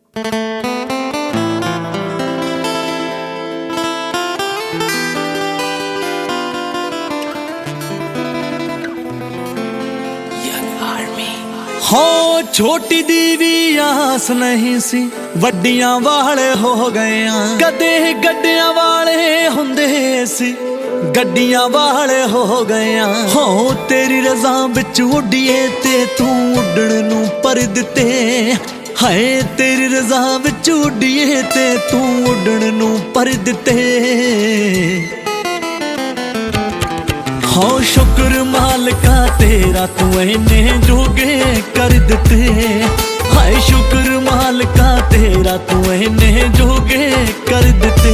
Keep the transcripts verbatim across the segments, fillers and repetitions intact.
हो छोटी दी भी आस नहीं सी, वड्डियां वाले हो गए कदे गड्डियां वाले हुंदे सी, गड्डियां वाले हो गए। हो तेरी रज़ा बिच उड्डिए ते तू उड्डण नूं पर दिते, हाय तेरी रज़ा बिच उड्डिए ते तू उड्डण नूं पर दिते। हो शुक्र मालिका तेरा तू इन्ने जोगे कर दिते, हाय शुक्र मालिका तेरा तू इन्ने जोगे कर दिते।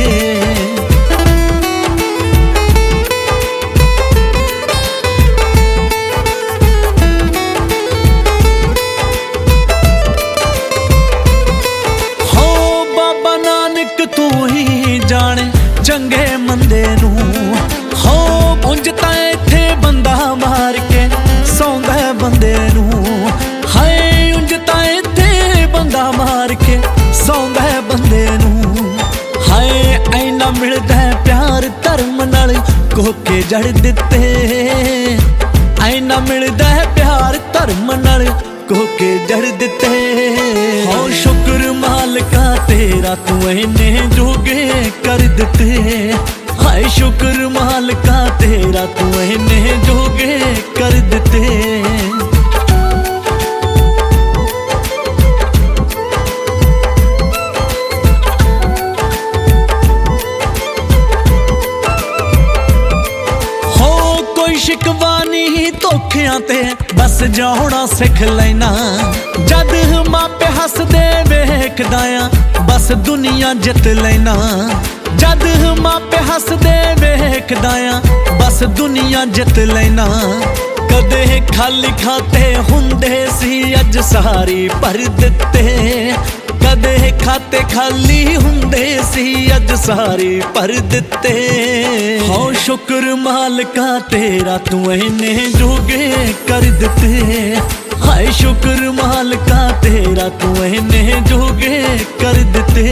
हो बाबा नानक तू ही जाने चंगे मंदे नू, हो उंज तां इत्थे बंदा मार के सौंदा बंदे नू, हाय उंज तां इत्थे बंदा मार के सौंदा बंदे नू। हाय ऐना मिलदा प्यार धर्म नाल कोके जड़ दिते, ऐना मिलदा प्यार धर्म नाल कोके जड़ दिते। हो शुक्र मालिका तेरा तू इन्ने जोगे कर दिते, हाय शुक्र मालिका तेरा तू इन्ने जोगे कर दिते। हो कोई शिकवा नहीं धोखियां ते बस जाना सिख लेना, जद मापे हसदे वेखदा आ बस दुनिया जित लेना, जद मापे हसदे वेखदा आ बस दुनिया जित लेना। कदे खाली खाते हुंदे सी अज सारी भर दिते, कदे खाते खाली हुंदे सी अज सारी भर दिते। हो शुक्र मालिका तेरा तू इन्ने जोगे कर दिते, हाय शुक्र मालिका तेरा तू इन्ने जोगे कर दिते।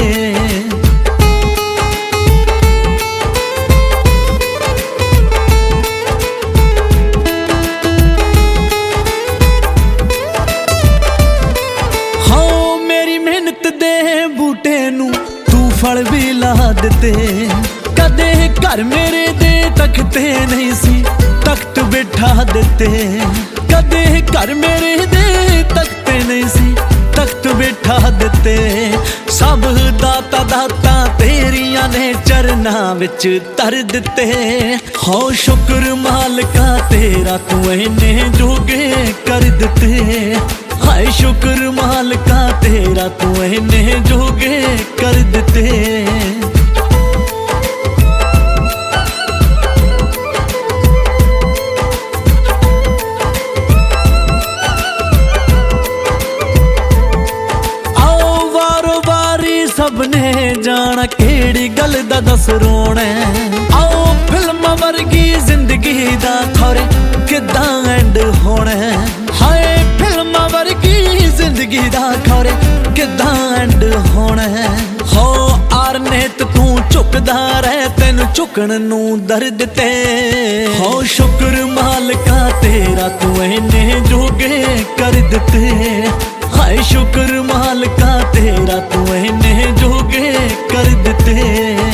बूटे नू तू फल भी ला दिते, कदे घर मेरे दे तख्ते नहीं सी तख्त बिठा दिते, कदे घर मेरे दे तख्ते नहीं सी तख्त बिठा दिते। सब दाता दाता तेरियां ने चरना विच तर दिते। हो शुक्र मालिका तेरा तू इन्ने जोगे कर दिते, हाय शुक्र मालिका तेरा तू इन्ने जोगे कर दिते। आओ वारो वारी सबने जाना केड़ी गल दा दस रोना, आओ फिल्म वर्गी जिंदगी दा थोरे किदां एंड होना, हाय फिल्म वर्गी जिंदगी दा खौरे किदां एंड होना। हो आरनेत तू झुकदा रह तेनू झुकण नू दर्द ते, हो शुक्र मालिका तेरा तू इन्ने जोगे कर दिते, हाय शुक्र मालिका तेरा तू इन्ने जोगे कर दिते।